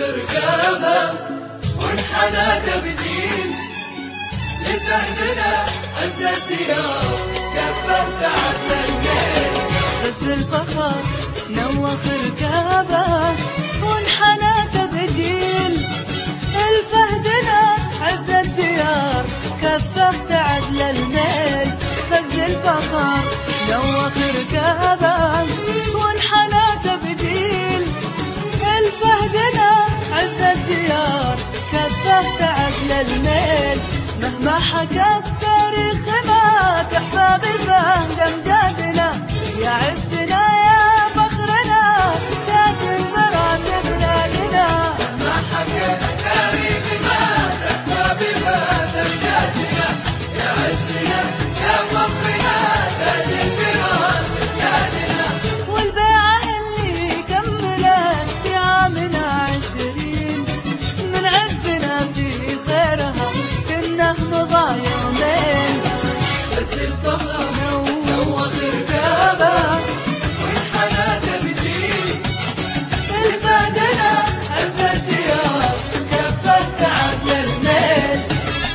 ركابه وانحنى تبديل لفهدنا عز الديار كفه تعب الليل. غز الفخر نوخ ركابه وانحنى تبديل الفهدنا عز الديار كفه تعدل الميل. غز الفخر نوخ ركابه وانحنى تبديل الفهدنا عز الديار كفه تعدل الميل. مهما حكى التاريخ ما تحفى بالفهد امجادنا يا عزنا يا فخرنا تاج البراس بلادنا. مهما حكى التاريخ ما تحفى بالفهد امجادنا يا عزنا يا فخرنا تاج البراس بلادنا. والبيعة اللي كملت في عامنا 20 من عزنا في خيرها كنا مضى يومين. بس الفخر نوخ ركابه وانحنى تبديل الفهدنا عز الديار كفه تعدل الميل.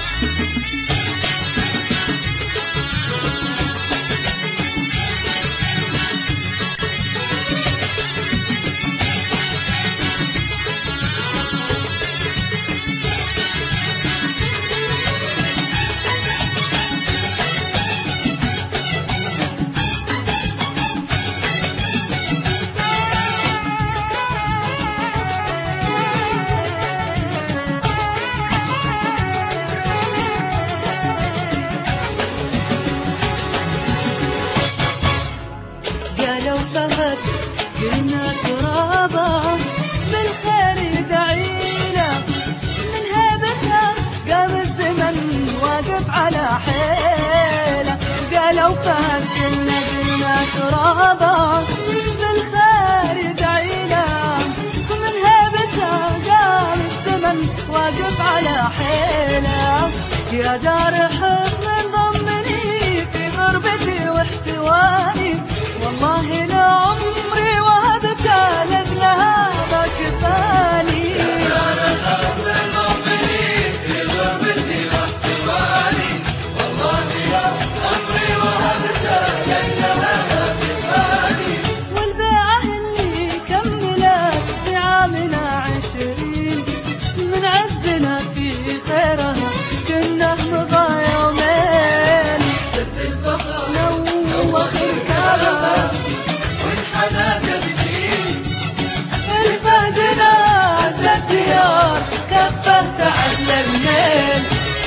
فهد قلنا ترابه بالخير يدعينا من هيبته قام الزمن واقف على حيله. قالوا فهد قلنا ترابه بالخير يدعينا من هيبته قام الزمن واقف على حيله. يا دار حب ضمني في غربتي واحتواني والله لا عمري وهبته لاجلها ما كفاني. يا دار الحب ضمني في غربتي واحتواني والله لا عمري وهبته لاجلها ما كفاني. والبيعة اللي كملت في عامنا 20 من عزنا في خيرها كنا مضى يومين. بس الفخر نوخ ركابه وانحنى تبديل الفهدنا عز الديار كفه تعدل الميل.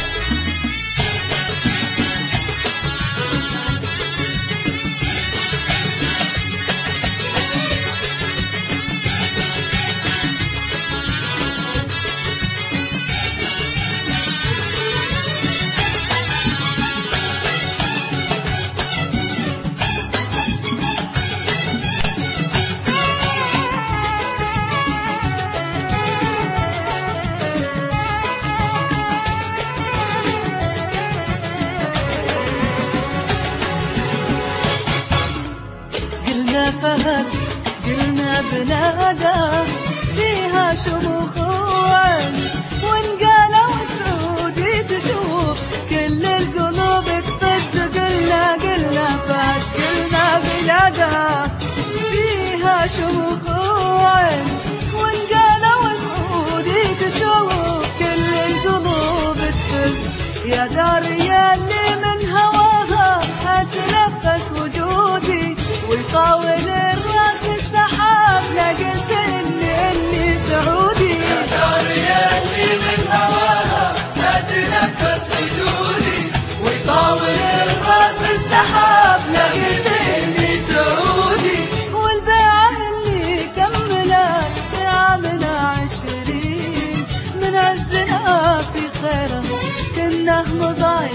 فهد قلنا بلادة فيها شموخ وعز وانقالوا سعودي تشوف كل القلوب تفز. قلنا فهد قلنا بلادة فيها شموخ وعز وانقالوا سعودي تشوف كل القلوب تفز. يا دار يا اللي من هواها اتنفس وجودي ويطاول الراس السحاب لقلت اني سعودي. يا دار يا اللي من هواها اتنفس وجودي ويطاول الراس السحاب لقلت اني سعودي. والبيعة اللي كملت في عامنا 20 من عزنا في خيرها كنا مضى